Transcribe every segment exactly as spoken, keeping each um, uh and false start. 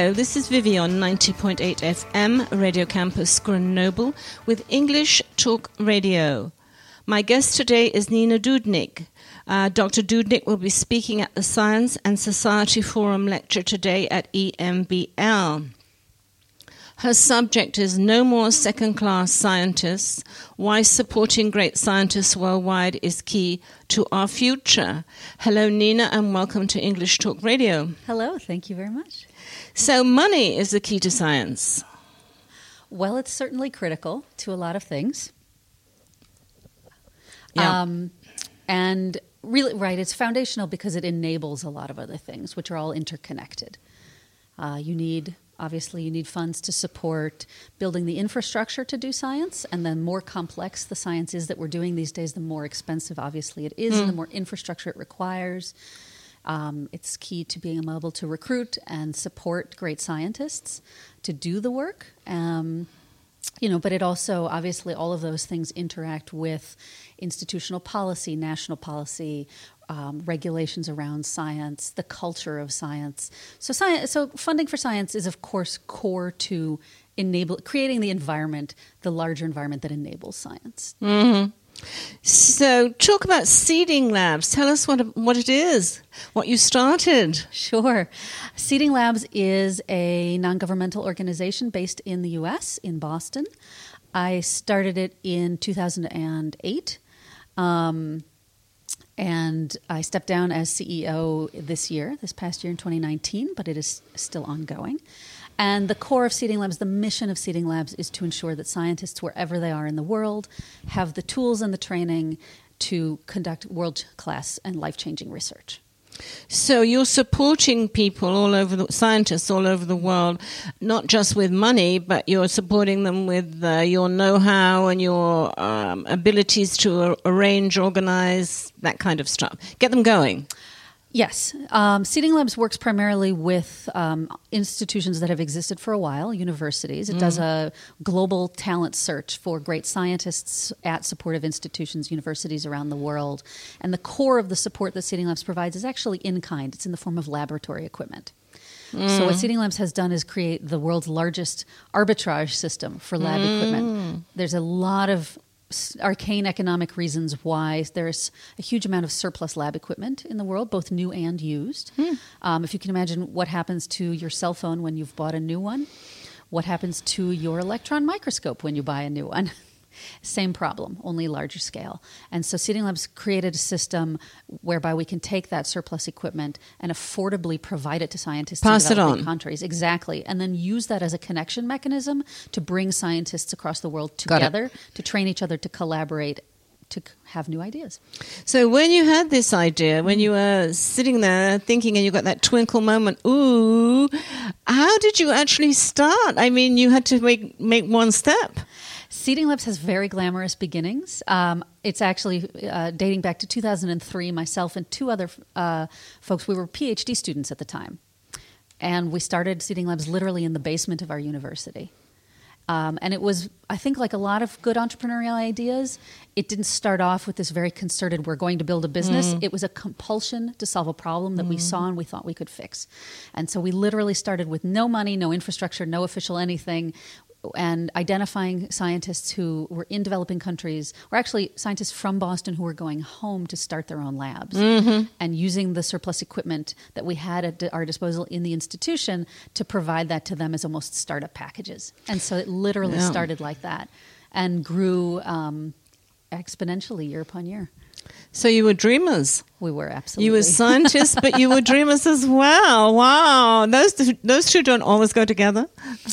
Hello, this is Vivi on ninety point eight F M, Radio Campus Grenoble, with English Talk Radio. My guest today is Nina Dudnik. Uh, Doctor Dudnik will be speaking at the Science and Society Forum lecture today at E M B L. Her subject is No More Second-Class Scientists, Why Supporting Great Scientists Worldwide is Key to Our Future. Hello, Nina, and welcome to English Talk Radio. Hello, thank you very much. So money is the key to science. Well, it's certainly critical to a lot of things. Yeah. Um, and really, right, it's foundational because it enables a lot of other things, which are all interconnected. Uh, you need... Obviously, you need funds to support building the infrastructure to do science, and the more complex the science is that we're doing these days, the more expensive, obviously, it is, mm. and the more infrastructure it requires. Um, it's key to being able to recruit and support great scientists to do the work. Um, you know, but it also, obviously, all of those things interact with institutional policy, national policy, Um, regulations around science, the culture of science. So, science, so funding for science is, of course, core to enable creating the environment, the larger environment that enables science. Mm-hmm. So, talk about Seeding Labs. Tell us what what it is, what you started. Sure. Seeding Labs is a non-governmental organization based in the U S, in Boston. I started it in two thousand eight. Um, And I stepped down as C E O this year, this past year in twenty nineteen, but it is still ongoing. And the core of Seeding Labs, the mission of Seeding Labs, is to ensure that scientists, wherever they are in the world, have the tools and the training to conduct world-class and life-changing research. So you're supporting people all over the scientists all over the world, not just with money, but you're supporting them with uh, your know-how and your um, abilities to ar- arrange, organize, that kind of stuff. Get them going. Yes. Um, Seeding Labs works primarily with um, institutions that have existed for a while, universities. It mm. does a global talent search for great scientists at supportive institutions, universities around the world. And the core of the support that Seeding Labs provides is actually in kind. It's in the form of laboratory equipment. Mm. So what Seeding Labs has done is create the world's largest arbitrage system for lab mm. equipment. There's a lot of arcane economic reasons why there's a huge amount of surplus lab equipment in the world, both new and used. Hmm. Um, if you can imagine what happens to your cell phone when you've bought a new one, what happens to your electron microscope when you buy a new one. Same problem, only larger scale. And so Seeding Labs created a system whereby we can take that surplus equipment and affordably provide it to scientists Pass in developing it on. countries. Exactly. And then use that as a connection mechanism to bring scientists across the world together, to train each other, to collaborate, to have new ideas. So when you had this idea, when you were sitting there thinking and you got that twinkle moment, ooh, how did you actually start? I mean, you had to make, make one step. Seeding Labs has very glamorous beginnings. Um, it's actually uh, dating back to two thousand three. Myself and two other uh, folks, we were PhD students at the time. And we started Seeding Labs literally in the basement of our university. Um, and it was, I think, like a lot of good entrepreneurial ideas, it didn't start off with this very concerted, we're going to build a business. Mm. It was a compulsion to solve a problem that mm. we saw and we thought we could fix. And so we literally started with no money, no infrastructure, no official anything, and identifying scientists who were in developing countries, or actually scientists from Boston who were going home to start their own labs, mm-hmm. and using the surplus equipment that we had at our disposal in the institution to provide that to them as almost startup packages. And so it literally yeah. started like that and grew um, exponentially year upon year. So you were dreamers. We were, absolutely. You were scientists, but you were dreamers as well. Wow. Those, those two don't always go together.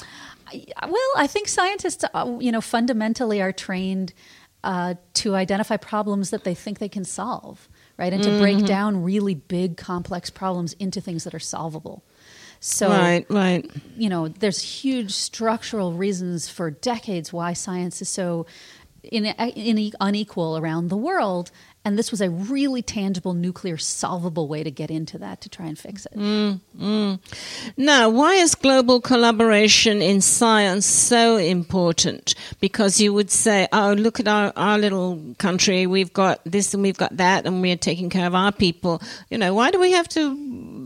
Well, I think scientists, uh, you know, fundamentally are trained uh, to identify problems that they think they can solve, right? And to mm-hmm. break down really big, complex problems into things that are solvable. So, right, right. you know, there's huge structural reasons for decades why science is so in, in, unequal around the world. And this was a really tangible, nuclear, solvable way to get into that, to try and fix it. Mm, mm. Now, why is global collaboration in science so important? Because you would say, oh, look at our, our little country. We've got this and we've got that and we're taking care of our people. You know, why do we have to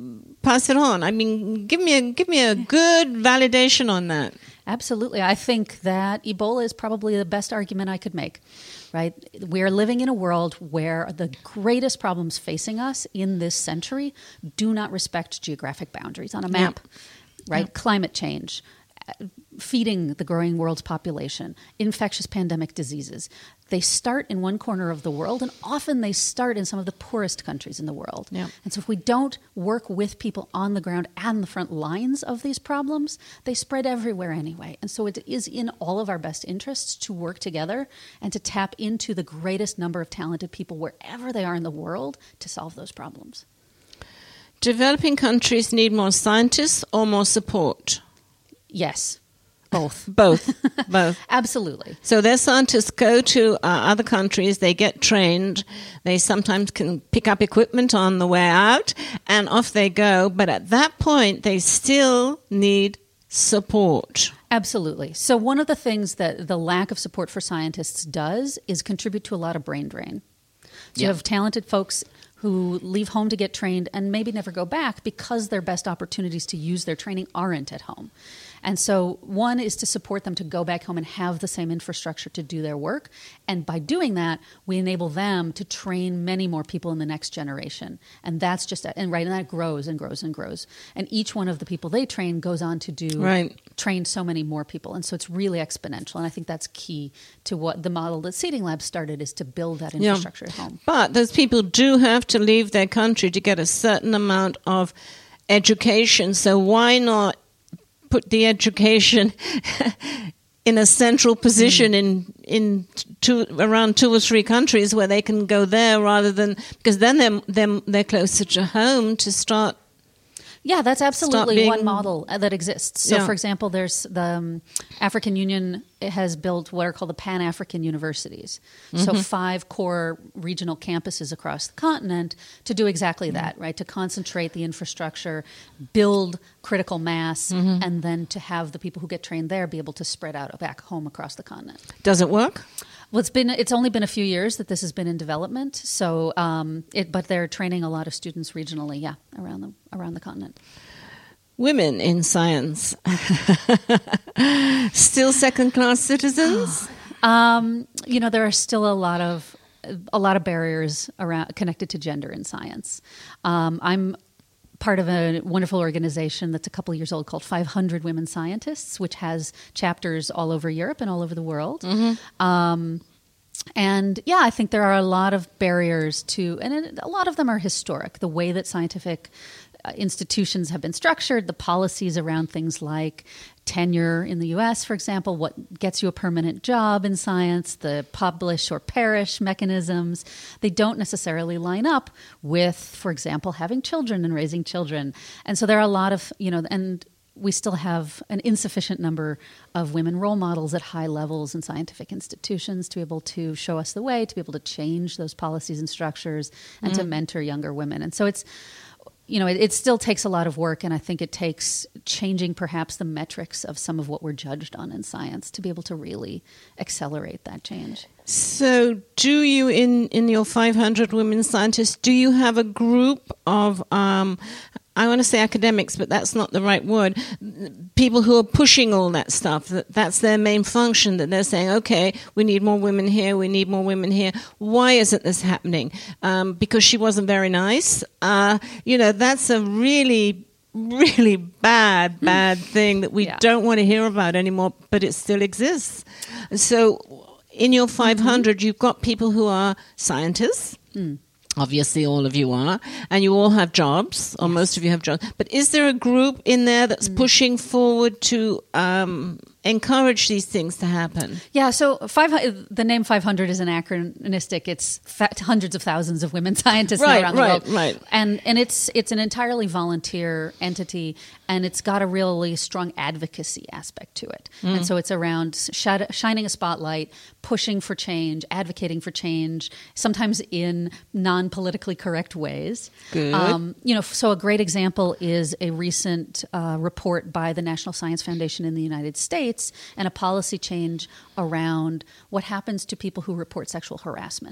pass it on. I mean, give me a give me a good validation on that. Absolutely. I think that Ebola is probably the best argument I could make, right? We are living in a world where the greatest problems facing us in this century do not respect geographic boundaries on a map, yeah. right? Yeah. Climate change, feeding the growing world's population, infectious pandemic diseases. They start in one corner of the world, and often they start in some of the poorest countries in the world. Yeah. And so if we don't work with people on the ground and the front lines of these problems, they spread everywhere anyway. And so it is in all of our best interests to work together and to tap into the greatest number of talented people wherever they are in the world to solve those problems. Developing countries need more scientists or more support? Yes. Both. Both. Both. Absolutely. So their scientists go to uh, other countries, they get trained, they sometimes can pick up equipment on the way out, and off they go. But at that point, they still need support. Absolutely. So one of the things that the lack of support for scientists does is contribute to a lot of brain drain. So yeah. you have talented folks who leave home to get trained and maybe never go back because their best opportunities to use their training aren't at home. And so one is to support them to go back home and have the same infrastructure to do their work. And by doing that, we enable them to train many more people in the next generation. And that's just, and right, and that grows and grows and grows. And each one of the people they train goes on to do, right. train so many more people. And so it's really exponential. And I think that's key to what the model that Seeding Lab started, is to build that infrastructure yeah. at home. But those people do have to leave their country to get a certain amount of education. So why not put the education in a central position mm. in in two, around two or three countries where they can go there rather than, because then they're, they're, they're closer to home to start. Yeah, that's absolutely being, one model that exists. So, yeah. for example, there's the um, African Union has built what are called the Pan-African universities. Mm-hmm. So five core regional campuses across the continent to do exactly mm-hmm. that, right? To concentrate the infrastructure, build critical mass, mm-hmm. and then to have the people who get trained there be able to spread out back home across the continent. Does it work? Well, it's been it's only been a few years that this has been in development. So, um, it, but they're training a lot of students regionally, yeah, around the around the continent. Women in science, still second-class citizens? um, you know, there are still a lot of a lot of barriers around connected to gender in science. Um, I'm part of a wonderful organization that's a couple of years old called five hundred Women Scientists, which has chapters all over Europe and all over the world. Mm-hmm. Um, and yeah, I think there are a lot of barriers to, and it, a lot of them are historic. The way that scientific uh, institutions have been structured, the policies around things like tenure in the U S, for example, what gets you a permanent job in science, the publish or perish mechanisms, they don't necessarily line up with, for example, having children and raising children. And so there are a lot of, you know, and we still have an insufficient number of women role models at high levels in scientific institutions to be able to show us the way, to be able to change those policies and structures, and mm-hmm. to mentor younger women. And so it's, you know, it, it still takes a lot of work, and I think it takes changing perhaps the metrics of some of what we're judged on in science to be able to really accelerate that change. So do you, in, in your five hundred women scientists, do you have a group of, um, I want to say academics, but that's not the right word, people who are pushing all that stuff, that that's their main function, that they're saying, okay, we need more women here, we need more women here. Why isn't this happening? Um, because she wasn't very nice. Uh, you know, that's a really, really bad, bad thing that we yeah. don't want to hear about anymore, but it still exists. So in your five hundred, mm-hmm. you've got people who are scientists, mm. Obviously, all of you are, and you all have jobs, or yes. most of you have jobs. But is there a group in there that's mm. pushing forward to um, encourage these things to happen? Yeah, so five, the name five hundred is anachronistic. It's fa- hundreds of thousands of women scientists right, around the right, world. Right, right. And, and it's, it's an entirely volunteer entity, and it's got a really strong advocacy aspect to it. Mm. And so it's around sh- shining a spotlight, pushing for change, advocating for change, sometimes in non politically correct ways. Good. Um, you know, so a great example is a recent uh, report by the National Science Foundation in the United States and a policy change around what happens to people who report sexual harassment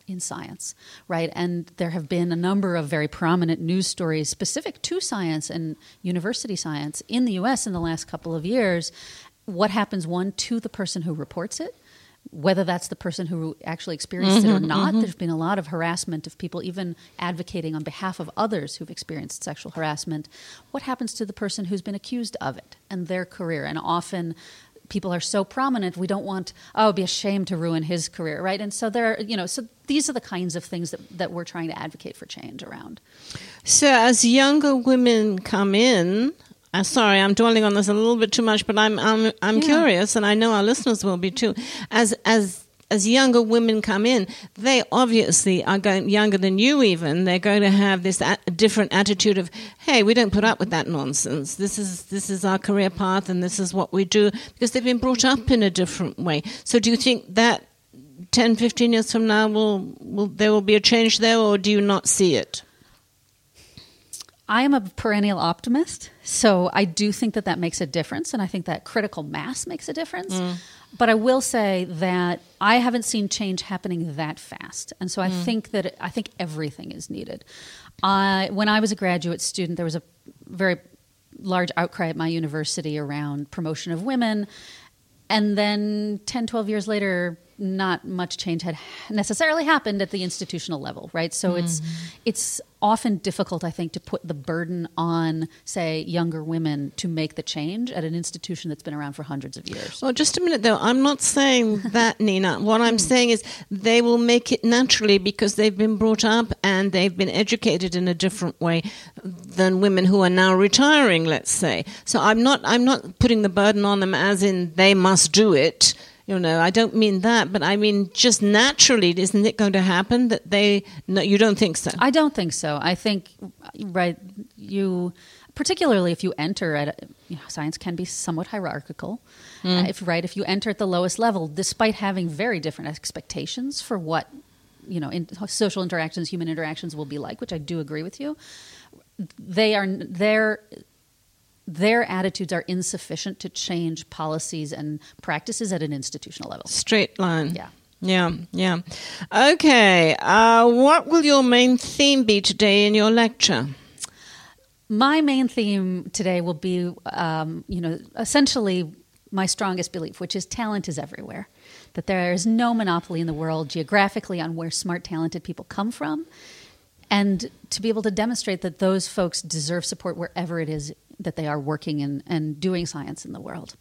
in science, right? And there have been a number of very prominent news stories specific to science and university science in the U S in the last couple of years. What happens, one, to the person who reports it, whether that's the person who actually experienced mm-hmm, it or not. Mm-hmm. There's been a lot of harassment of people even advocating on behalf of others who've experienced sexual harassment. What happens to the person who's been accused of it and their career? And often people are so prominent, we don't want, oh, it'd be a shame to ruin his career, right? And so there, you know, so these are the kinds of things that, that we're trying to advocate for change around. So as younger women come in, Uh, sorry, I'm dwelling on this a little bit too much, but I'm I'm I'm yeah. curious, and I know our listeners will be too. As as as younger women come in, they obviously are going younger than you. Even they're going to have this a- different attitude of, "Hey, we don't put up with that nonsense. This is this is our career path, and this is what we do," because they've been brought up in a different way. So, do you think that ten, fifteen years from now, will will there will be a change there, or do you not see it? I am a perennial optimist, so I do think that that makes a difference, and I think that critical mass makes a difference. Mm. But I will say that I haven't seen change happening that fast, and so I mm. think that it, I think everything is needed. I, when I was a graduate student, there was a very large outcry at my university around promotion of women, and then ten, twelve years later, not much change had necessarily happened at the institutional level, right? So mm-hmm. it's it's often difficult, I think, to put the burden on, say, younger women to make the change at an institution that's been around for hundreds of years. Well, just a minute, though. I'm not saying that, Nina. What I'm saying is they will make it naturally because they've been brought up and they've been educated in a different way than women who are now retiring, let's say. So I'm not I'm not putting the burden on them as in they must do it. You know, I don't mean that, but I mean just naturally, isn't it going to happen that they, no, you don't think so? I don't think so. I think, right, you, particularly if you enter at, a, you know, science can be somewhat hierarchical. Mm. Uh, if, right, if you enter at the lowest level, despite having very different expectations for what, you know, in, social interactions, human interactions will be like, which I do agree with you, they are, they're, their attitudes are insufficient to change policies and practices at an institutional level. Straight line. Yeah. Yeah, yeah. Okay. Uh, what will your main theme be today in your lecture? My main theme today will be, um, you know, essentially my strongest belief, which is talent is everywhere. That there is no monopoly in the world geographically on where smart, talented people come from. And to be able to demonstrate that those folks deserve support wherever it is that they are working in, and doing science in the world.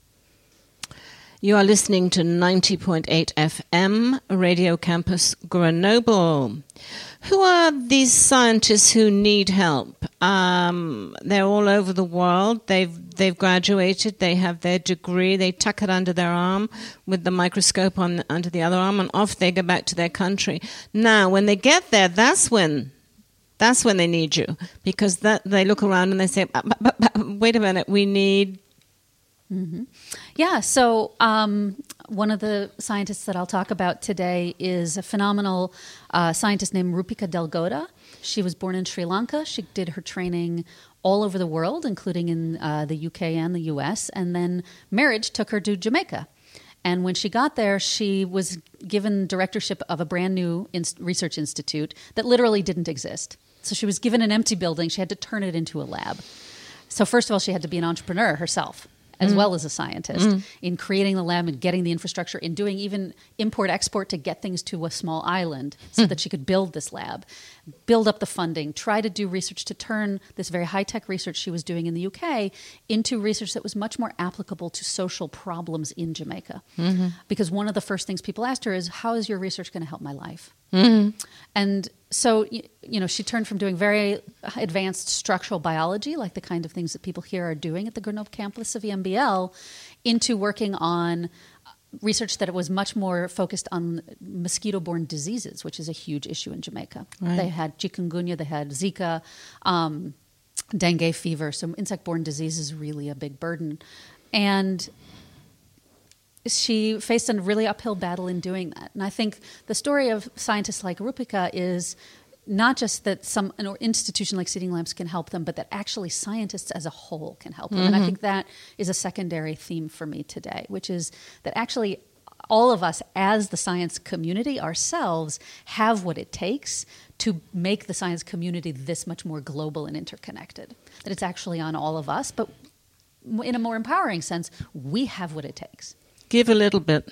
You are listening to ninety point eight F M, Radio Campus Grenoble. Who are these scientists who need help? Um, they're all over the world. They've they've graduated. They have their degree. They tuck it under their arm with the microscope on under the other arm, and off they go back to their country. Now, when they get there, that's when that's when they need you, because that they look around and they say, "Wait a minute, we need." Mm-hmm. Yeah, so um, one of the scientists that I'll talk about today is a phenomenal uh, scientist named Rupika Delgoda. She was born in Sri Lanka. She did her training all over the world, including in uh, the U K and the U S, and then marriage took her to Jamaica. And when she got there, she was given directorship of a brand new in- research institute that literally didn't exist. So she was given an empty building. She had to turn it into a lab. So first of all, she had to be an entrepreneur herself, as mm. well as a scientist, mm. in creating the lab and getting the infrastructure, in doing even import-export to get things to a small island so mm. that she could build this lab, build up the funding, try to do research to turn this very high-tech research she was doing in the U K into research that was much more applicable to social problems in Jamaica. Mm-hmm. Because one of the first things people asked her is, how is your research going to help my life? Mm-hmm. And so, you know, she turned from doing very advanced structural biology, like the kind of things that people here are doing at the Grenoble campus of E M B L, into working on research that it was much more focused on mosquito-borne diseases, which is a huge issue in Jamaica. Right. They had chikungunya, they had Zika, um, dengue fever. So insect-borne disease is really a big burden. And she faced a really uphill battle in doing that. And I think the story of scientists like Rupika is not just that some an institution like Seeding Labs can help them, but that actually scientists as a whole can help them. Mm-hmm. And I think that is a secondary theme for me today, which is that actually all of us as the science community ourselves have what it takes to make the science community this much more global and interconnected. That it's actually on all of us, but in a more empowering sense, we have what it takes. Give a little bit.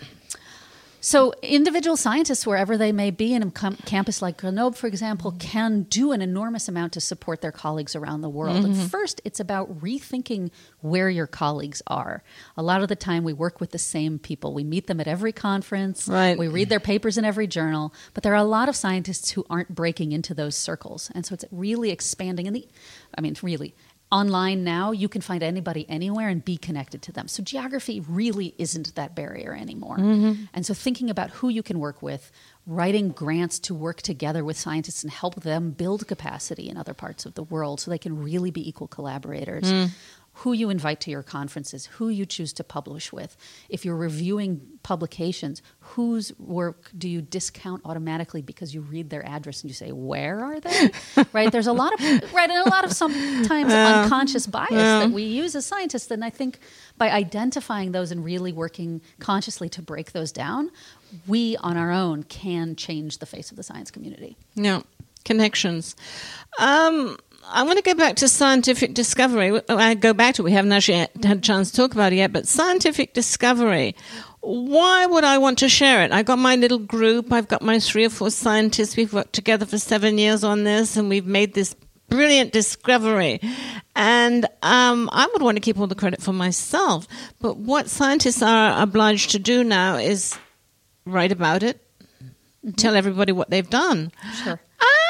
So individual scientists, wherever they may be in a com- campus like Grenoble, for example, can do an enormous amount to support their colleagues around the world. Mm-hmm. And first, it's about rethinking where your colleagues are. A lot of the time, we work with the same people. We meet them at every conference. Right. We read their papers in every journal. But there are a lot of scientists who aren't breaking into those circles. And so it's really expanding. And the, I mean, really, online now, you can find anybody anywhere and be connected to them. So geography really isn't that barrier anymore. Mm-hmm. And so thinking about who you can work with, writing grants to work together with scientists and help them build capacity in other parts of the world so they can really be equal collaborators. Mm. Who you invite to your conferences, who you choose to publish with. If you're reviewing publications, whose work do you discount automatically because you read their address and you say, where are they? Right? There's a lot of, right, and a lot of sometimes uh, unconscious bias uh, that we use as scientists. And I think by identifying those and really working consciously to break those down, we on our own can change the face of the science community. Yeah, connections. Um... I want to go back to scientific discovery. I go back to it. We haven't actually had a chance to talk about it yet, but scientific discovery. Why would I want to share it? I got my little group. I've got my three or four scientists. We've worked together for seven years on this, and we've made this brilliant discovery. And um, I would want to keep all the credit for myself. But what scientists are obliged to do now is write about it, mm-hmm. tell everybody what they've done. Sure.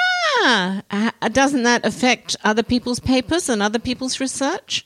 Ah, doesn't that affect other people's papers and other people's research?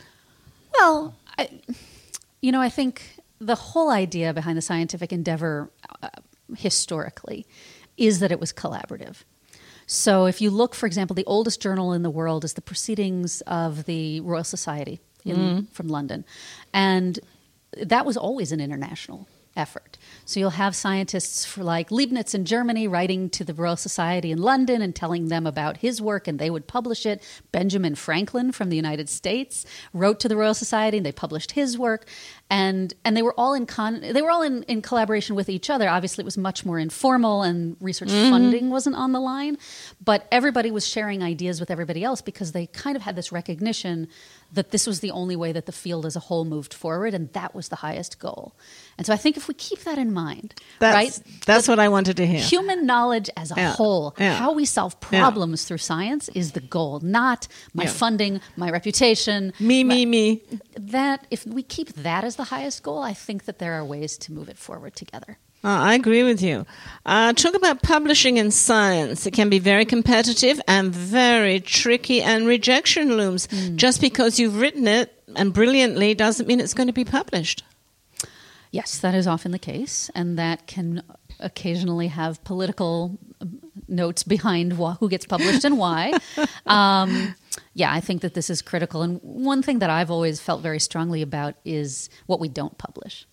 Well, I, you know, I think the whole idea behind the scientific endeavor uh, historically is that it was collaborative. So if you look, for example, the oldest journal in the world is the Proceedings of the Royal Society in, mm. from London. And that was always an international effort. So you'll have scientists for like Leibniz in Germany writing to the Royal Society in London and telling them about his work, and they would publish it. Benjamin Franklin from the United States wrote to the Royal Society and they published his work. And and they were all in con- they were all in, in collaboration with each other. Obviously, it was much more informal and research mm-hmm. funding wasn't on the line. But everybody was sharing ideas with everybody else because they kind of had this recognition that this was the only way that the field as a whole moved forward, and that was the highest goal. And so I think if we keep that in mind, that's, right? That's what I wanted to hear. Human knowledge as a yeah. whole, yeah. how we solve problems yeah. through science is the goal, not my yeah. funding, my reputation. Me, me, me. That, if we keep that as the highest goal, I think that there are ways to move it forward together. Oh, I agree with you. Uh, talk about publishing in science. It can be very competitive and very tricky, and rejection looms. Mm. Just because you've written it and brilliantly doesn't mean it's going to be published. Yes, that is often the case, and that can occasionally have political notes behind wh- who gets published and why. um, yeah, I think that this is critical. And one thing that I've always felt very strongly about is what we don't publish.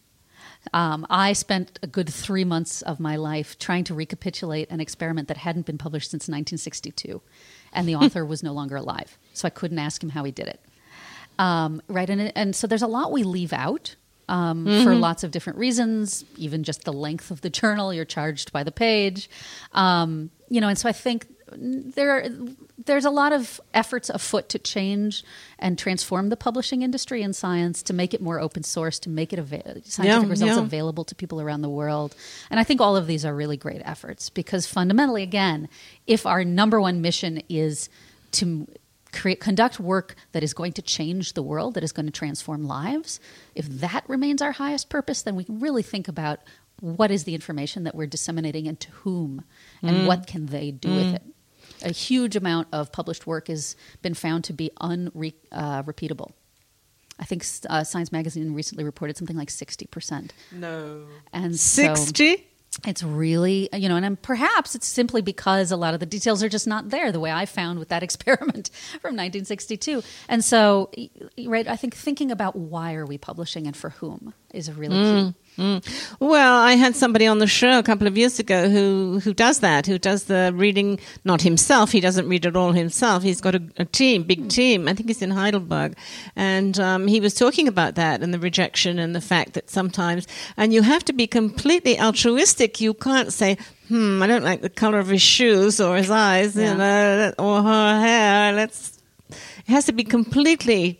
Um, I spent a good three months of my life trying to recapitulate an experiment that hadn't been published since nineteen sixty-two, and the author was no longer alive, so I couldn't ask him how he did it. Um, right, and, and so there's a lot we leave out um, mm-hmm. for lots of different reasons, even just the length of the journal. You're charged by the page, um, you know, and so I think there there's a lot of efforts afoot to change and transform the publishing industry in science, to make it more open source, to make it ava- scientific yeah, results yeah. available to people around the world. And I think all of these are really great efforts because fundamentally, again, if our number one mission is to create, conduct work that is going to change the world, that is going to transform lives, if that remains our highest purpose, then we can really think about what is the information that we're disseminating and to whom, and mm. what can they do mm. with it. A huge amount of published work has been found to be unrepeatable. Uh, I think uh, Science Magazine recently reported something like sixty percent. No. And sixty? So it's really, you know, and um, perhaps it's simply because a lot of the details are just not there, the way I found with that experiment from nineteen sixty-two. And so, right, I think thinking about why are we publishing and for whom is a really mm. key. Mm. Well, I had somebody on the show a couple of years ago who, who does that, who does the reading, not himself, he doesn't read it all himself. He's got a, a team, big team. I think he's in Heidelberg. And um, he was talking about that and the rejection and the fact that sometimes, and you have to be completely altruistic. You can't say, hmm, I don't like the color of his shoes or his eyes, yeah. you know, or her hair. Let's, it has to be completely...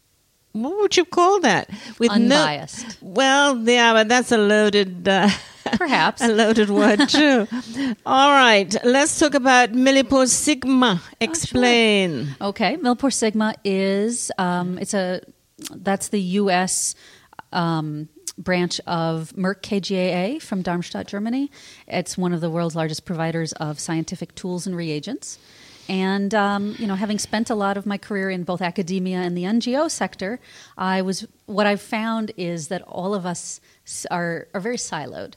What would you call that? With unbiased. No, well, yeah, but that's a loaded, uh, perhaps a loaded word too. All right, let's talk about Millipore Sigma. Explain. Oh, sure. Okay, Millipore Sigma is um, it's a that's the U S Um, branch of Merck K G A A from Darmstadt, Germany. It's one of the world's largest providers of scientific tools and reagents. And, um, you know, having spent a lot of my career in both academia and the N G O sector, I was what I've found is that all of us are, are very siloed.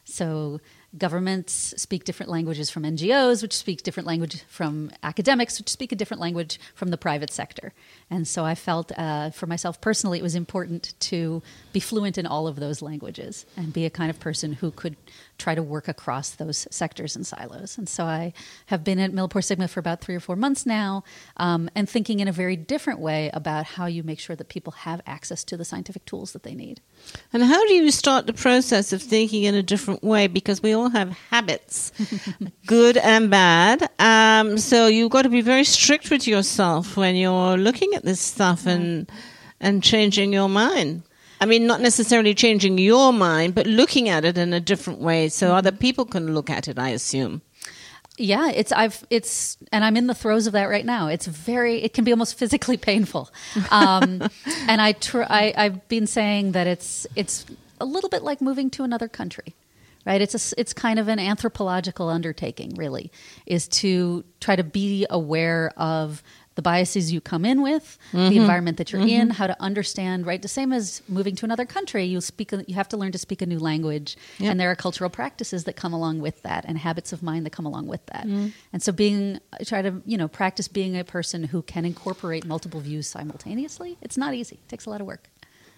So governments speak different languages from N G Os, which speak different language from academics, which speak a different language from the private sector. And so I felt, uh, for myself personally, it was important to be fluent in all of those languages and be a kind of person who could try to work across those sectors and silos. And so I have been at Millipore Sigma for about three or four months now, um, and thinking in a very different way about how you make sure that people have access to the scientific tools that they need. And how do you start the process of thinking in a different way? Because we all have habits, good and bad. Um, so you've got to be very strict with yourself when you're looking at this stuff and and changing your mind. I mean, not necessarily changing your mind, but looking at it in a different way so other people can look at it, I assume. Yeah, it's I've it's and I'm in the throes of that right now. It's very it can be almost physically painful, um, and I, tr- I I've been saying that it's it's a little bit like moving to another country, right? It's a it's kind of an anthropological undertaking, really, is to try to be aware of the biases you come in with, mm-hmm. the environment that you're mm-hmm. in, how to understand, right? The same as moving to another country, you speak, a, you have to learn to speak a new language, yep. and there are cultural practices that come along with that, and habits of mind that come along with that. Mm-hmm. And so, being try to you know practice being a person who can incorporate multiple views simultaneously. It's not easy; it takes a lot of work.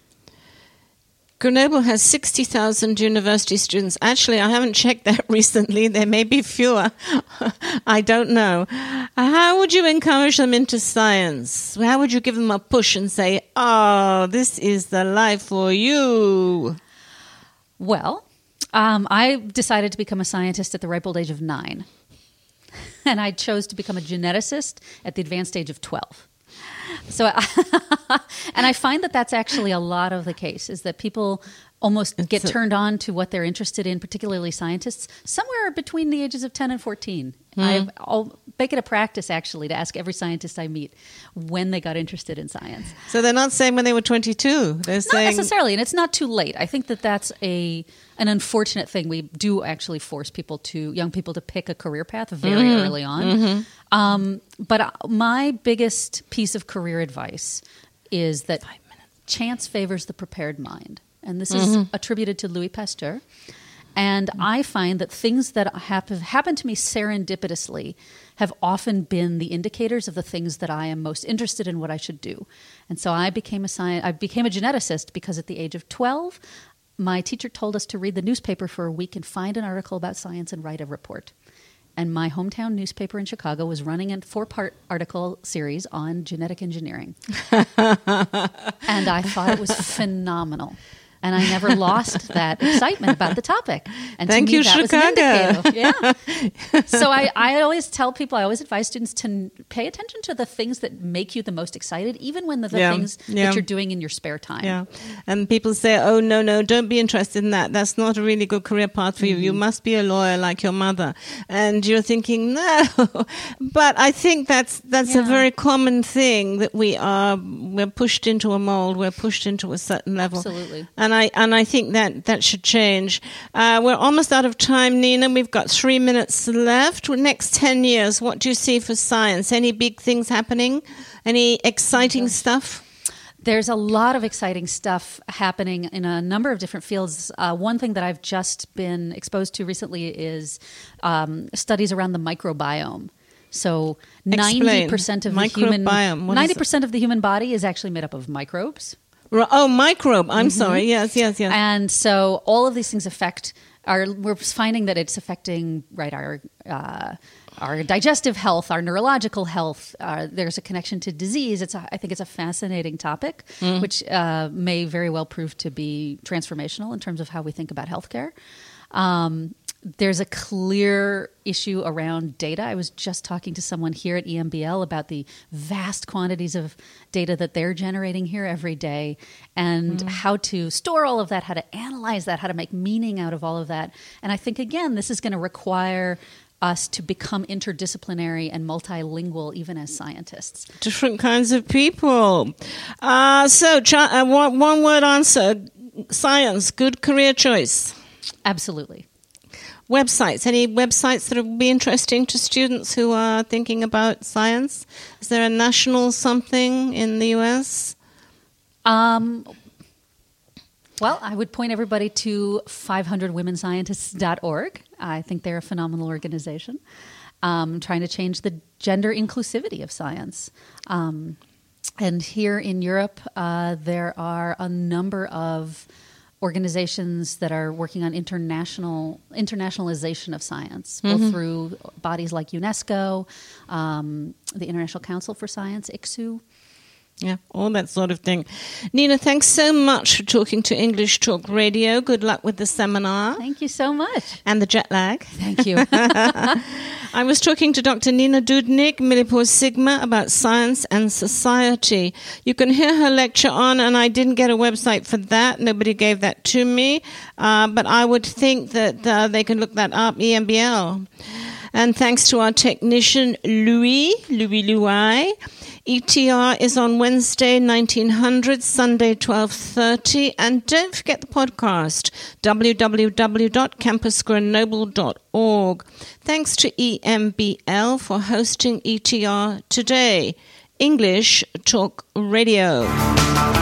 Grenoble has sixty thousand university students. Actually, I haven't checked that recently. There may be fewer. I don't know. How would you encourage them into science? How would you give them a push and say, oh, this is the life for you? Well, um, I decided to become a scientist at the ripe old age of nine. And I chose to become a geneticist at the advanced age of twelve. So, and I find that that's actually a lot of the case, is that people almost it's get a, turned on to what they're interested in, particularly scientists, somewhere between the ages of ten and fourteen. Mm-hmm. I'll make it a practice, actually, to ask every scientist I meet when they got interested in science. So they're not saying when they were twenty-two. They're not saying... necessarily, and it's not too late. I think that that's a an unfortunate thing. We do actually force people to, young people to pick a career path very mm-hmm. early on. Mm-hmm. Um, but my biggest piece of career advice is that chance favors the prepared mind. And this mm-hmm. is attributed to Louis Pasteur. And mm-hmm. I find that things that have happened to me serendipitously have often been the indicators of the things that I am most interested in, what I should do. And so I became a science, I became a geneticist because at the age of twelve, my teacher told us to read the newspaper for a week and find an article about science and write a report. And my hometown newspaper in Chicago was running a four-part article series on genetic engineering. And I thought it was phenomenal. And I never lost that excitement about the topic. And Thank to me, you, that Chicago. was an indicator. Yeah. So I, I always tell people, I always advise students to pay attention to the things that make you the most excited, even when they're the yeah. things yeah. that you're doing in your spare time. Yeah. And people say, oh, no, no, don't be interested in that. That's not a really good career path for you. Mm-hmm. You must be a lawyer like your mother. And you're thinking, no. But I think that's that's yeah. a very common thing, that we are, we're pushed into a mold, we're pushed into a certain level. Absolutely. And I and I think that that should change. Uh, we're almost out of time, Nina. We've got three minutes left. Next ten years, what do you see for science? Any big things happening? Any exciting yes. stuff? There's a lot of exciting stuff happening in a number of different fields. Uh, one thing that I've just been exposed to recently is um, studies around the microbiome. So ninety percent of the human microbiome. ninety percent of the human body is actually made up of microbes. Oh, microbe. I'm mm-hmm. sorry. Yes, yes, yes. And so all of these things affect our, we're finding that it's affecting, right, our, uh, our digestive health, our neurological health. Uh, there's a connection to disease. It's a, I think it's a fascinating topic, mm. which uh, may very well prove to be transformational in terms of how we think about healthcare. Um, There's a clear issue around data. I was just talking to someone here at E M B L about the vast quantities of data that they're generating here every day and mm-hmm. how to store all of that, how to analyze that, how to make meaning out of all of that. And I think, again, this is going to require us to become interdisciplinary and multilingual even as scientists. Different kinds of people. Uh, so, uh, one, one word answer, science, good career choice. Absolutely. Websites, any websites that would be interesting to students who are thinking about science? Is there a national something in the U S? Um, well, I would point everybody to five hundred women scientists dot org. I think they're a phenomenal organization, um, trying to change the gender inclusivity of science. Um, and here in Europe, uh, there are a number of organizations that are working on international internationalization of science, both mm-hmm. through bodies like UNESCO, um, the International Council for Science, I C S U. Yeah, all that sort of thing. Nina, thanks so much for talking to English Talk Radio. Good luck with the seminar. Thank you so much. And the jet lag. Thank you. I was talking to Doctor Nina Dudnik, Millipore Sigma, about science and society. You can hear her lecture on, and I didn't get a website for that. Nobody gave that to me. Uh, but I would think that uh, they can look that up, E M B L. And thanks to our technician, Louis, Louis Louis. E T R is on Wednesday, nineteen hundred, Sunday, twelve thirty. And don't forget the podcast, w w w dot campus grenoble dot org. Thanks to E M B L for hosting E T R today. English Talk Radio.